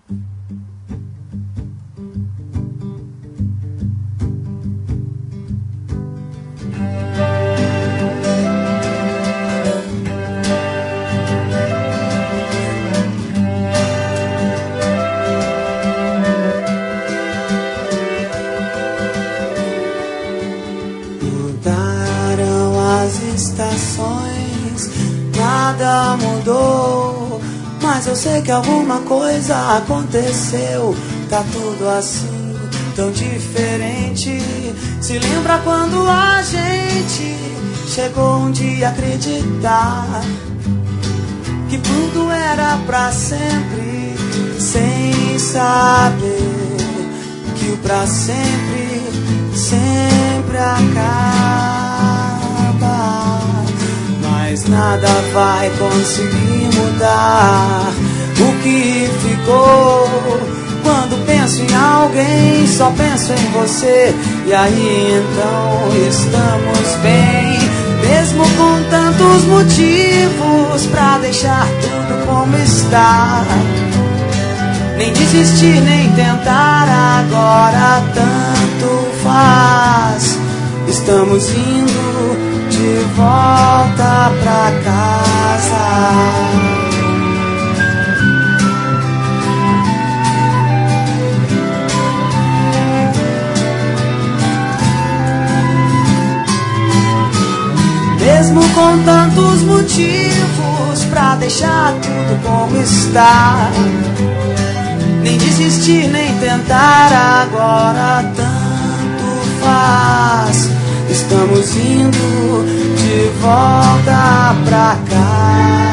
Estações, nada mudou, mas eu sei que alguma coisa aconteceu. Tá tudo assim, tão diferente. Se lembra quando a gente chegou um dia a acreditar que tudo era pra sempre, sem saber que o pra sempre sempre acaba. Mas nada vai conseguir mudar o que ficou. Quando penso em alguém, só penso em você. E aí então estamos bem, mesmo com tantos motivos pra deixar tudo como está. Nem desistir, nem tentar, agora tanto faz. Estamos indo de volta pra casa. Mesmo com tantos motivos pra deixar tudo como está. Nem desistir, nem tentar, agora tanto faz. Estamos indo de volta pra cá.